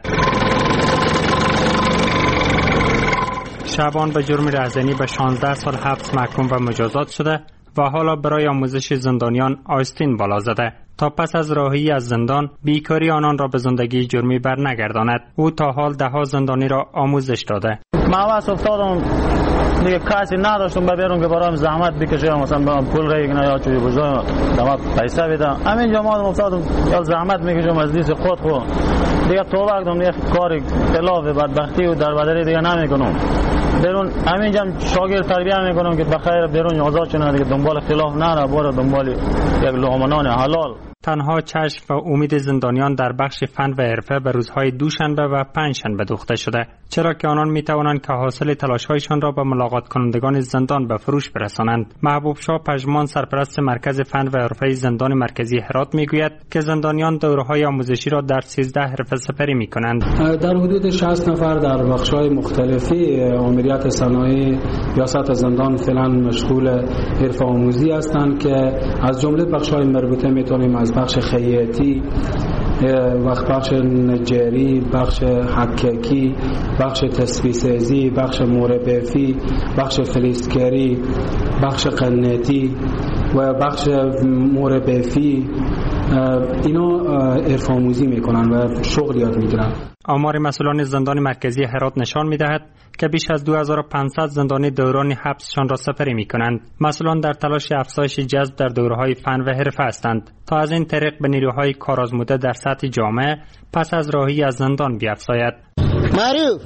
شعبان به جرم رهزنی به شانزده سال حبس محکوم به مجازات شده و حالا برای آموزش زندانیان آستین بالا زده تا پس از راهی از زندان بیکاری آنان را به زندگی جرمی بر نگرداند. او تا حال ده ها زندانی را آموزش داده. مواس افتادم دیگه کسی نداشتم ببرم که برایم زحمت بکشم، مثلا برام پول رای کنه یا چوی بزرگ دما پیسه بدم. همین جماعت افتادم یا زحمت میکشم از دیس خود خود دیگه تو وقتم دیگه کار خلاف بدبختی و در بدری دیگه نمیکنم. برون همینجا شاگرد تربیت میکنم که بخیر برون آزاد شن، دیگه دنبال خلاف نره، برو دنبال یک لقمه نان حلال. تنها چشم و امید زندانیان در بخش فن و حرفه به روزهای دوشنبه و پنجشنبه دوخته شده، چرا که آنان می توانند که حاصل تلاش‌هایشان را به ملاقات کنندگان زندان به فروش برسانند. محبوب شاه پژمان، سرپرست مرکز فن و حرفه زندان مرکزی هرات میگوید که زندانیان دوره‌های آموزشی را در سیزده حرفه سپری می‌کنند. در حدود شصت نفر در بخش‌های مختلفی آمریت صنایع یا سطح زندان فعلا مشغول حرفه آموزی هستند که از جمله بخش‌های مربوطه می‌تونیم از بخش خیاطی، وقت بخش نجاری، بخش حکاکی، بخش تسبیح سازی، بخش مربیفی، بخش فلیسگری، بخش قناتی و بخش مربیفی اینا حرفه آموزی میکنن و شغل یاد میگیرن. آمار مسئولان زندان مرکزی هرات نشان میدهد که بیش از دو هزار و پانصد زندانی دوران حبسشان را سپری میکنند. مسئولان در تلاش افزایش جذب در دوره‌های فن و حرفه هستند تا از این طریق به نیروهای کارآزموده در سطح جامعه پس از راهی از زندان بیافزاید. معروف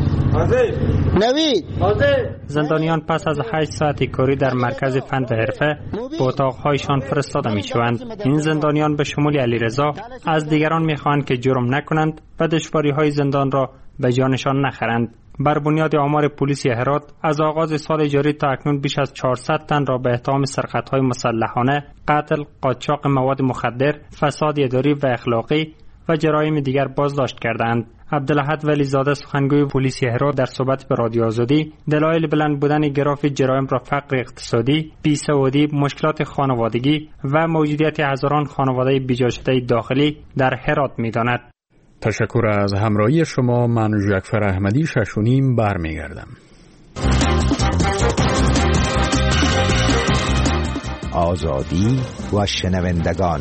نوید زندانیان پس از هشت ساعت کاری در مرکز فن و حرفه به اتاقهایشان فرستاده میشوند. این زندانیان به شمول علیرضا از دیگران میخواهند که جرم نکنند و دشواری‌های زندان را به جانشان نخرند. بر بنیاد آمار پلیس هرات از آغاز سال جاری تا اکنون بیش از چهارصد تن را به اتهام سرقت‌های مسلحانه، قتل، قاچاق مواد مخدر، فساد اداری و اخلاقی و جرایم دیگر بازداشت کردند. عبدالاحد ولیزاده، سخنگوی پلیس هرات، در صحبت به رادیو آزادی دلایل بلند بودن گراف جرایم را فقر اقتصادی، بیسوادی، مشکلات خانوادگی و موجودیت هزاران خانواده بیجا شده داخلی در هرات می‌داند. تشکر از همراهی شما. من جعفر احمدی ششونیم برمیگردم. آزادی و شنوندگان.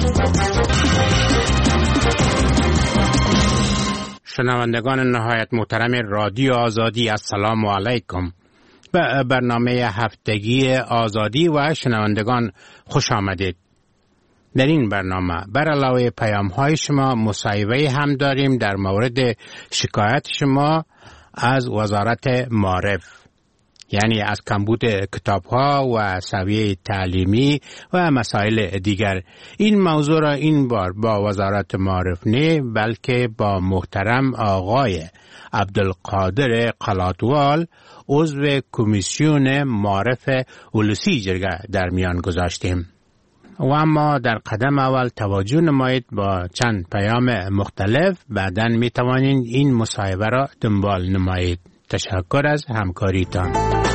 شنوندگان نهایت محترم رادیو آزادی، السلام علیکم. به برنامه هفتگی آزادی و شنوندگان خوش آمدید. در این برنامه بر علاوه پیام های شما مصاحبه هم داریم در مورد شکایت شما از وزارت معارف، یعنی از کمبود کتاب ها و سویه تعلیمی و مسائل دیگر. این موضوع را این بار با وزارت معارف نه بلکه با محترم آقای عبدالقادر قلاتوال، عضو کمیسیون معارف ولسی جرگه در میان گذاشتیم. و اما در قدم اول توجه نمایید با چند پیام مختلف، بعداً می توانید این مصاحبه را دنبال نمایید. تشکر از همکاریتان.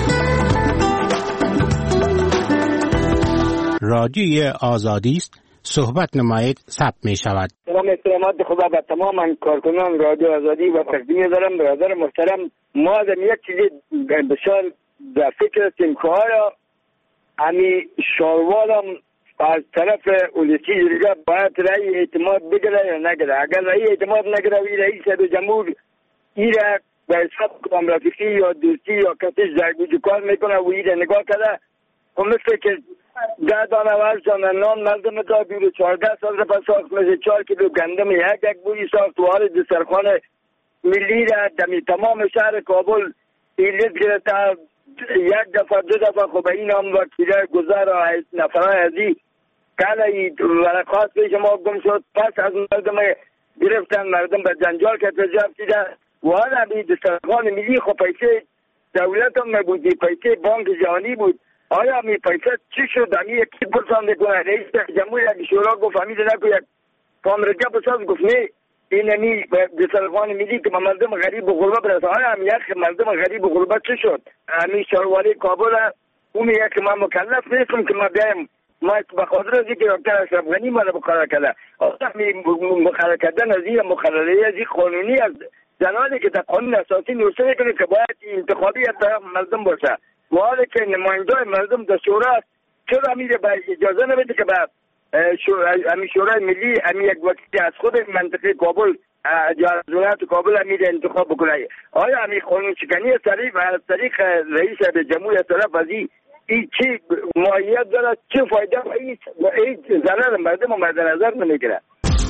رادیوی آزادی است، صحبت نمایید ثبت می شود. سلام احترامات خدا به تمام کارکنان رادیو آزادی و تقدیم دارم. برادر محترم، ما در یک چیزی بسیار در فکر هستیم که آیا همی شاروالم از طرف ولسی جرگه باید رأی اعتماد بگیره یا نگیره. اگر رأی اعتماد نگیره وی رئیس جمهور ای را به حساب کام رفیقی یا دوستی یا کسیش درگوجه کار میکنه و ای را نگاه کرده و مثل که ده دانه ورشان نان مردم تا بیرو چهارده سال را پس ساخت، مثل چهار کیلو گندم یک یک بوی ساخت و حال دسترخوان ملی را دمی تمام شهر کابل ایلیت گرفته. یک دفعه دو دفعه خب این هم وکیله گذار و نفرهای ازی کلی ورقات پیش ما گم شد. پس از مردم گرفتن، مردم به جنجال که تجاب دیده و حالا همی دسترخوان ملی خب پیسه دولت هم نبودی، پیسه بانک جهانی بود. آیا همی پیسه چی شد؟ همی یکی پرسانده کنه رئیس جمهور یک شورا گفت همیده نکو یک کامرگه بساز گفت نه این همی دسترخوان ملی که مردم غریب و غربه برسه. آیا همی یک مردم غریب و غربه چی شد؟ همی شرواری کابل اون یک که من مکلف نیستم که ما بیایم ما بخاطر از اینکه دکتر اشرف غنی ما رو مقرر کرده. آیا مقرر کردن از این مقرری از این قانونی از جنالی که در قانون اساسی نوشته کنه که باید انتخابی از طرف مردم باشه و حالی که نماینده مردم در شورا است، چرا امیر به اجازه نمیده که به امیر شورای ملی امیر یک وکیل از خود منطقه کابل جزونات کابل امیر انتخاب بکنه؟ آیا امیر قانون شکنی از طریق از طریق رئیس جمهور از طرف از این این چی ماهیت داره؟ چه فایده و این ضرر مردم مد نظر نمیگیره؟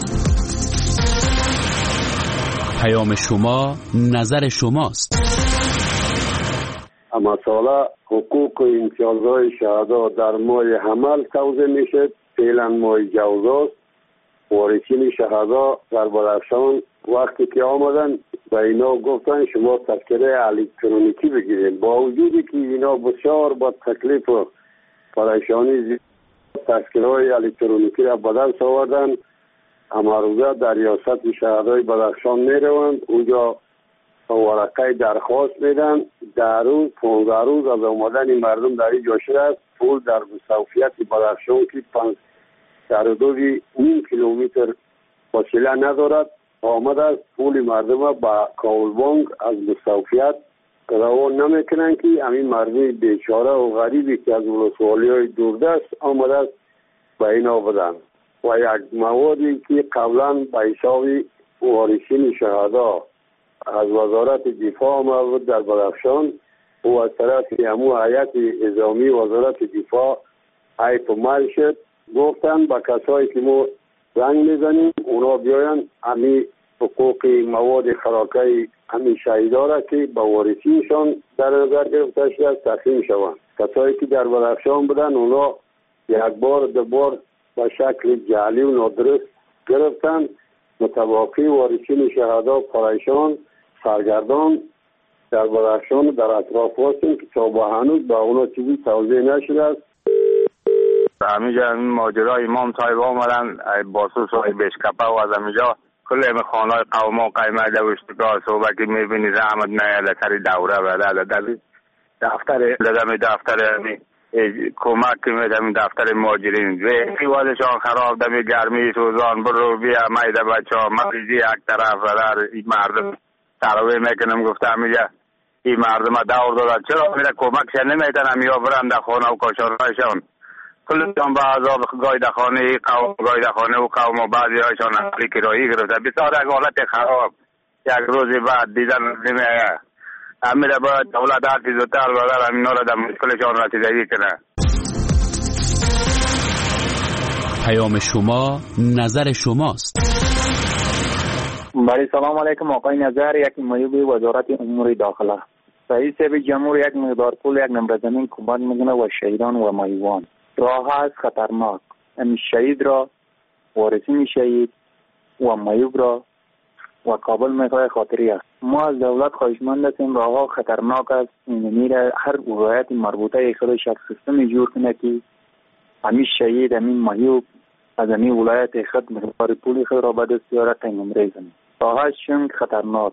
پیام شما نظر شماست. مسئله حقوق و امتیازهای شهدا در ماه حمل توضیح میشه. فعلا ماه جوزاست. وارثین شهدا در بدخشان وقتی که آمدن و اینا گفتن شما تذکره الکترونیکی بگیرید، با وجودی که اینا بسیار با تکلیف و پریشانی زیاد تذکره الکترونیکی را به دست آوردن. اما روزه در ریاست شهدای بدخشان می روند، اونجا ورقه درخواست میدن. در روز پانزده روز از آمدن مردم در اینجا شده است. پول در مسافیت بدخشان که پنج در حدود نیم کیلومتر فاصله ندارد آمده است. پول مردم با کاولبانگ از مسافیت روان نمیکنن که همین مردم بیچاره و غریبی که از ولسوالی های دوردست آمده است به اینا بدن. و یک موادی که قبلا به حساب وارثین شهدا از وزارت دفاع آمده بود در بدخشان و از طرف همو هیئت نظامی وزارت دفاع حیف مال شد. گفتن با کسایی که ما زنگ میزنیم اونا بیاین همین حقوق مواد خوراکی همین شهیدا را که با وارثینشان در نظر گرفته شده تقسیم شوند. کسایی که در بدخشان بودن اونا یک بار دو بار به شکل جعلی و نادرست گرفتن. متوقع وارثین شهدا پریشان سرگردان در بدخشان در اطراف هستیم که تا به هنوز با اونا چیزی توضیح نشده است. همینجا ماجرای امام صاحب آمدن باسوس های بشکپه و از همینجا کل این خانه های قوم ها قیمه دوشتگاه صحبه که میبینی زحمت نیاده سری دوره بده در دفتر لدم دفتر کمک که میدم دفتر ماجرین وی وادشان خراب دمی گرمی سوزان برو بیا میده بچه ها مریضی یک طرف و در این مردم تراوی میکنم گفتم میگه این مردم دور دادن چرا میره کمک شن نمیتنم یا برن در خانه و کاشارهایشان کلشان به عذاب گایده خانه قوم گایده خانه و قوم و بعضی هایشان اصلی کرایی گرفته بسیار یک حالت خراب. یک روزی بعد دیدن نمیه امیره باید دولت هرچی زودتر بادر همین را در مشکلشان رسیدگی کنه. پیام شما نظر شماست. بله سلام علیکم آقای نظر یک معیوب وزارت امور داخله. رئیس جمهور یک مقدار پول یک نمره زمین کمک میکنه و شهیدان و معیوبان. راه است خطرناک. این شهید را وارثین شهید و معیوب را و کابل میخواه خاطری است. ما از دولت خواهشمند هستیم راه ها خطرناک است. این هر ولایت مربوطه خودش یک سیستم جور کنه که همین شهید همین معیوب از همین ولایت خود مقدار پول خود را به دست بیاره تا نمره زمین. راه چون خطرناک.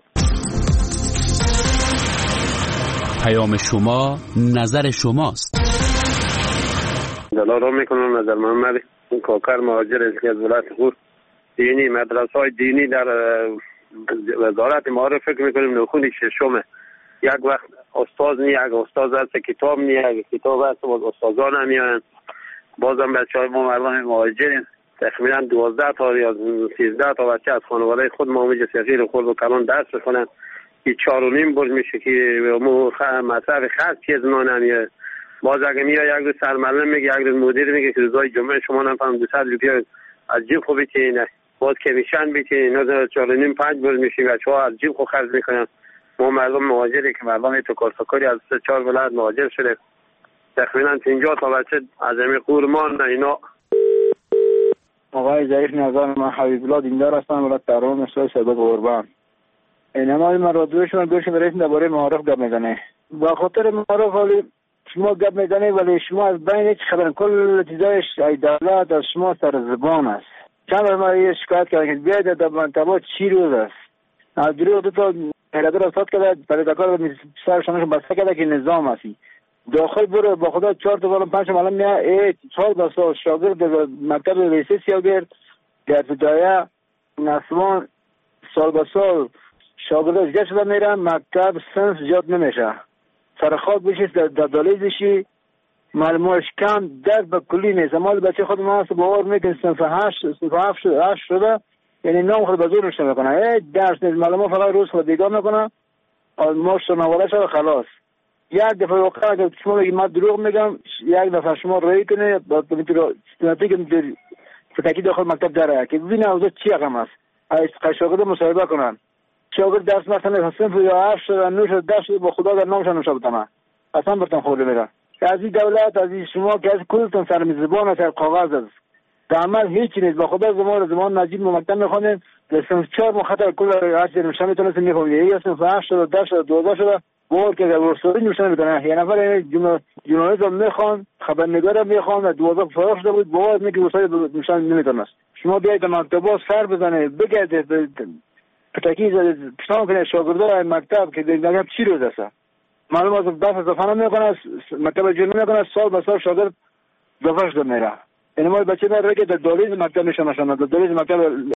پیام شما نظر شماست. دلار رو میکنم نظر محمد این کاکر مهاجر است که از ولایت خود دینی مدرسه های دینی در وزارت ما رو فکر میکنیم نخونی ششمه. یک وقت استاد نی یک استاد هست کتاب نی یک کتاب هست و استادان نمیان. بازم بچه های ما مردم مهاجرین تقریبا دوازده تا یا سیزده تا بچه از خانواده خود مامج صغیر خود و کلان درس بخونن که چهار و نیم برج میشه که مصرف خاص چیز ما نمیاد. باز اگه میاد یک روز سرمعلم میگه یک روز مدیر میگه که روزای جمعه شما نفهم دوصد روپیه از جیب خو بچینه باز کمیشن بچینه اینا چهار و نیم پنج برج میشه بچه ها از جیب خو خرج میکنن. ما مردم مهاجری که مردم تو کارسکاری از سه چهار ولایت مهاجر شده تقریبا پنجاه تا بچه از همین قورمان اینا. آقای ضعیف نظر من حبیب الله دیندار هستم ولایت تهران مستوی سبب قربان. اینما این مرادوشون دوشون رئیس درباره معارف گپ میزنه. با خاطر معارف حالی شما گپ میزنه ولی شما از بین هیچ خبر کل چیزایش ای دولت از شما سر زبان است. چند ما یه شکایت کردن که بیاید در منطقه چی روز است. از دروغ دو تا هرادر افتاد کرده پرداکار سرشانش بسته کرده که نظام هستی. داخل برو با خدا چهار تا بالا پنج معلم میاد ای سال به سال شاگرد مکتب ریسه سیاگرد در ابتدایی نسوان سال به سال شاگرد زیاد شده میرن مکتب سنس زیاد نمیشه سرخاک بشید در دالیزشی معلوماش کم درد به کلی نیست. مال بچه خود ما هست باور میکنه سنف هشت سنف هفت هشت شده یعنی نام خود به زور نشته میکنه ای درس نیست معلومات فقط روز خود دیگاه میکنه ماش نواله شده خلاص. یک دفعه واقعا اگر شما بگید من دروغ میگم یک دفعه شما رایی کنه با سنتی که فتاکی داخل مکتب داره که ببینه اوضاع چی رقم است شاگرد مصاحبه کنن شاگرد درس مثلا صنف یا هفت شده نو شده ده شده با خدا در نامشان نوشته بتمه اصلا برتن خورده میره از این دولت از این شما که از کلتون سر زبان سر کاغذ است در عمل هیچ نیست. با خدا زمان زمان نجیب مکتب میخوانیم در صنف چهار مخاطر کل هر چیز نوشته میتونست میخونیم. یه صنف هشت شده، ده شده، دوازده شده، باور که در ورسوری نوشته میتونه. یه نفر جورنالیسم میخوان، خبرنگارم میخوان، دوازده فرار شده بود، باور میگه ورسوری نوشته نمیتونست. شما بیایید در مکتبا سر بزنید، بگردید، پتاکی پشتان کنید شاگردای مکتب که دیگه چی روز است. معلوم است دفعه دفعه نمیکنه، مکتب جنو میکنه، سال به سال شاگرد دفعه شده میره. این ما بچه میره که در دالیز مکتب نشانه شده، در دالیز مکتب